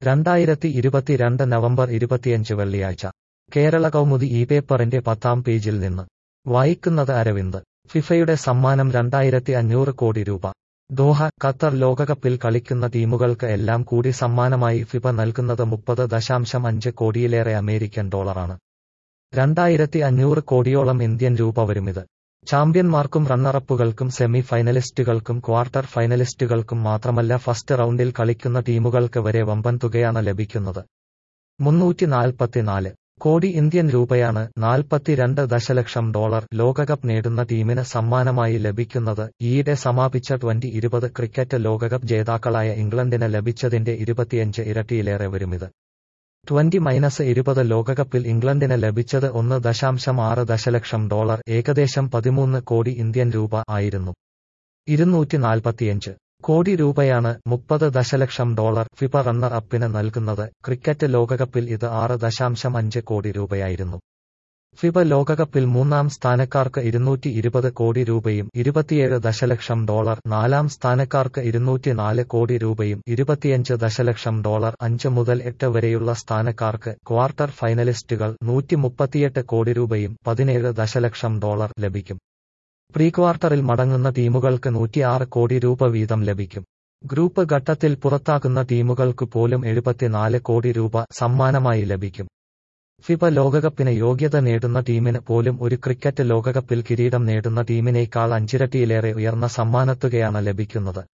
2022 November 25 വെള്ളിയാഴ്ച കേരള കൗമുദി ഈ പേപ്പറിന്റെ 10-ാം പേജിൽ നിന്ന് വായിക്കുന്നത് അരവിന്ദ്. ഫിഫയുടെ സമ്മാനം 2500 കോടി രൂപ. ദോഹ, ഖത്തർ ലോകകപ്പിൽ കളിക്കുന്ന ടീമുകൾക്ക് എല്ലാം കൂടി സമ്മാനമായി ഫിഫ നൽകുന്നത് 30.5 കോടിയിലേറെ അമേരിക്കൻ ഡോളറാണ്. 2500 കോടിയോളം ഇന്ത്യൻ രൂപ വരുമിത്. ചാമ്പ്യന്മാർക്കും റണ്ണറപ്പുകൾക്കും സെമി ഫൈനലിസ്റ്റുകൾക്കും ക്വാർട്ടർ ഫൈനലിസ്റ്റുകൾക്കും മാത്രമല്ല ഫസ്റ്റ് റൗണ്ടിൽ കളിക്കുന്ന ടീമുകൾക്ക് വരെ വമ്പൻ തുകയാണ് ലഭിക്കുന്നത്. 344 കോടി ഇന്ത്യൻ രൂപയാണ് 42 ദശലക്ഷം ഡോളർ ലോകകപ്പ് നേടുന്ന ടീമിന് സമ്മാനമായി ലഭിക്കുന്നത്. ഈയിടെ സമാപിച്ച T20 ക്രിക്കറ്റ് ലോകകപ്പ് ജേതാക്കളായ ഇംഗ്ലണ്ടിന് ലഭിച്ചതിന്റെ 25 ഇരട്ടിയിലേറെ വരുമിത്. T20 ലോകകപ്പിൽ ഇംഗ്ലണ്ടിന് ലഭിച്ചത് 1.6 ദശലക്ഷം ഡോളർ, ഏകദേശം 13 കോടി ഇന്ത്യൻ രൂപ ആയിരുന്നു. 245 കോടി രൂപയാണ് 30 ദശലക്ഷം ഡോളർ ഫിഫ റണ്ണർ അപ്പിന് നൽകുന്നത്. ക്രിക്കറ്റ് ലോകകപ്പിൽ ഇത് 6.5 കോടി രൂപയായിരുന്നു. ഫിഫ ലോകകപ്പിൽ മൂന്നാം സ്ഥാനക്കാർക്ക് 220 കോടി രൂപയും 27 ദശലക്ഷം ഡോളർ, നാലാം സ്ഥാനക്കാർക്ക് 204 കോടി രൂപയും 25 ദശലക്ഷം ഡോളർ, 5 മുതൽ 8 വരെയുള്ള സ്ഥാനക്കാർക്ക് ക്വാർട്ടർ ഫൈനലിസ്റ്റുകൾ 138 കോടി രൂപയും 17 ദശലക്ഷം ഡോളർ ലഭിക്കും. പ്രീക്വാർട്ടറിൽ മടങ്ങുന്ന ടീമുകൾക്ക് 106 കോടി രൂപ വീതം ലഭിക്കും. ഗ്രൂപ്പ് ഘട്ടത്തിൽ പുറത്താകുന്ന ടീമുകൾക്ക് പോലും 74 കോടി രൂപ സമ്മാനമായി ലഭിക്കും. ഫിഫ ലോകകപ്പിന് യോഗ്യത നേടുന്ന ടീമിന് പോലും ഒരു ക്രിക്കറ്റ് ലോകകപ്പിൽ കിരീടം നേടുന്ന ടീമിനേക്കാൾ 5 ഇരട്ടിയിലേറെ ഉയർന്ന സമ്മാനത്തുകയാണ് ലഭിക്കുന്നത്.